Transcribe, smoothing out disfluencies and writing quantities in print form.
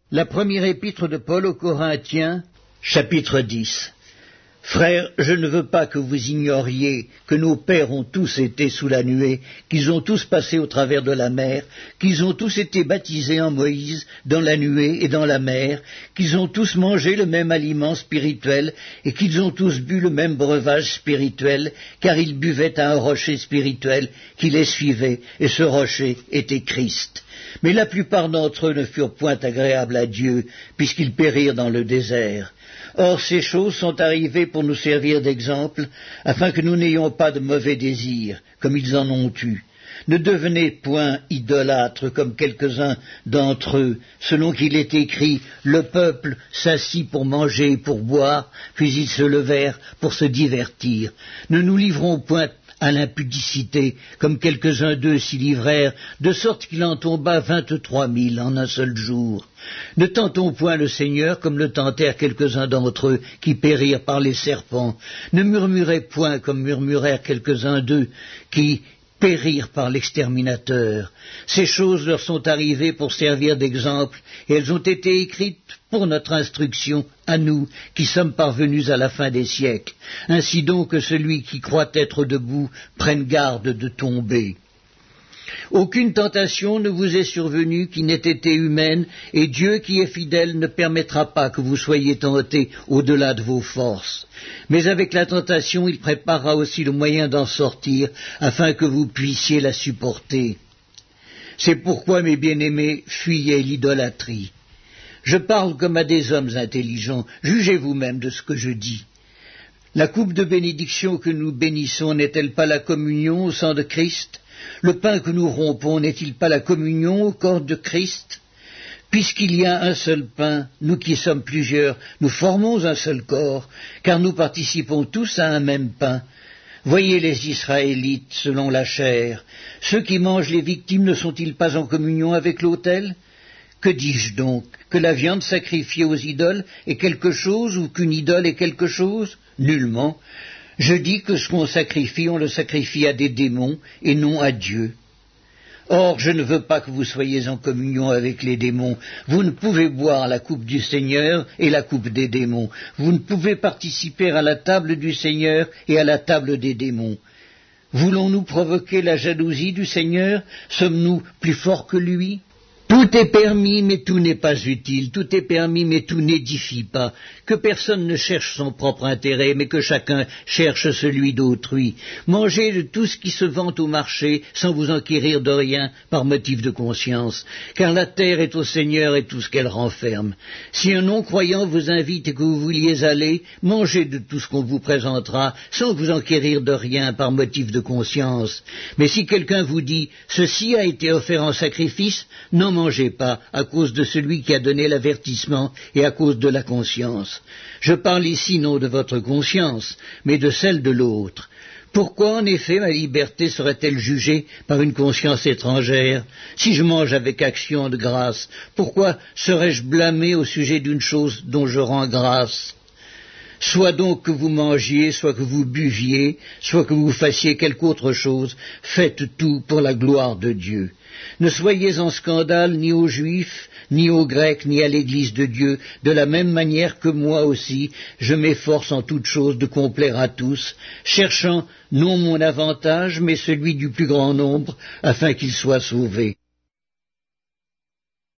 La première épître de Paul aux Corinthiens, chapitre 10. Frères, je ne veux pas que vous ignoriez que nos pères ont tous été sous la nuée, qu'ils ont tous passé au travers de la mer, qu'ils ont tous été baptisés en Moïse, dans la nuée et dans la mer, qu'ils ont tous mangé le même aliment spirituel, et qu'ils ont tous bu le même breuvage spirituel, car ils buvaient à un rocher spirituel qui les suivait, et ce rocher était Christ. Mais la plupart d'entre eux ne furent point agréables à Dieu, puisqu'ils périrent dans le désert. Or ces choses sont arrivées pour nous servir d'exemple, afin que nous n'ayons pas de mauvais désirs, comme ils en ont eu. Ne devenez point idolâtres comme quelques-uns d'entre eux, selon qu'il est écrit, le peuple s'assit pour manger et pour boire, puis ils se levèrent pour se divertir. Ne nous livrons point à l'impudicité, comme quelques-uns d'eux s'y livrèrent, de sorte qu'il en tomba 23 000 en un seul jour. Ne tentons point le Seigneur comme le tentèrent quelques-uns d'entre eux qui périrent par les serpents. Ne murmurez point comme murmurèrent quelques-uns d'eux qui périrent par l'exterminateur. Ces choses leur sont arrivées pour servir d'exemple, et elles ont été écrites pour notre instruction, à nous, qui sommes parvenus à la fin des siècles. Ainsi donc que celui qui croit être debout prenne garde de tomber. Aucune tentation ne vous est survenue qui n'ait été humaine, et Dieu qui est fidèle ne permettra pas que vous soyez tentés au-delà de vos forces. Mais avec la tentation, il préparera aussi le moyen d'en sortir, afin que vous puissiez la supporter. C'est pourquoi, mes bien-aimés, fuyez l'idolâtrie. Je parle comme à des hommes intelligents, jugez vous-même de ce que je dis. La coupe de bénédiction que nous bénissons n'est-elle pas la communion au sang de Christ ? Le pain que nous rompons n'est-il pas la communion au corps de Christ ? Puisqu'il y a un seul pain, nous qui sommes plusieurs, nous formons un seul corps, car nous participons tous à un même pain. Voyez les Israélites selon la chair. Ceux qui mangent les victimes ne sont-ils pas en communion avec l'autel ? Que dis-je donc ? Que la viande sacrifiée aux idoles est quelque chose ou qu'une idole est quelque chose ? Nullement. Je dis que ce qu'on sacrifie, on le sacrifie à des démons et non à Dieu. Or, je ne veux pas que vous soyez en communion avec les démons. Vous ne pouvez boire la coupe du Seigneur et la coupe des démons. Vous ne pouvez participer à la table du Seigneur et à la table des démons. Voulons-nous provoquer la jalousie du Seigneur ? Sommes-nous plus forts que lui ? Tout est permis, mais tout n'est pas utile. Tout est permis, mais tout n'édifie pas. Que personne ne cherche son propre intérêt, mais que chacun cherche celui d'autrui. Mangez de tout ce qui se vend au marché, sans vous enquérir de rien, par motif de conscience. Car la terre est au Seigneur et tout ce qu'elle renferme. Si un non-croyant vous invite et que vous vouliez aller, mangez de tout ce qu'on vous présentera, sans vous enquérir de rien, par motif de conscience. Mais si quelqu'un vous dit, ceci a été offert en sacrifice, n'en mangez pas, à cause de celui qui a donné l'avertissement et à cause de la conscience. Je parle ici non de votre conscience, mais de celle de l'autre. Pourquoi, en effet, ma liberté serait-elle jugée par une conscience étrangère ? Si je mange avec action de grâce, pourquoi serais-je blâmé au sujet d'une chose dont je rends grâce ? Soit donc que vous mangiez, soit que vous buviez, soit que vous fassiez quelque autre chose, faites tout pour la gloire de Dieu. Ne soyez en scandale ni aux Juifs, ni aux Grecs, ni à l'Église de Dieu, de la même manière que moi aussi, je m'efforce en toutes choses de complaire à tous, cherchant non mon avantage, mais celui du plus grand nombre, afin qu'ils soient sauvés.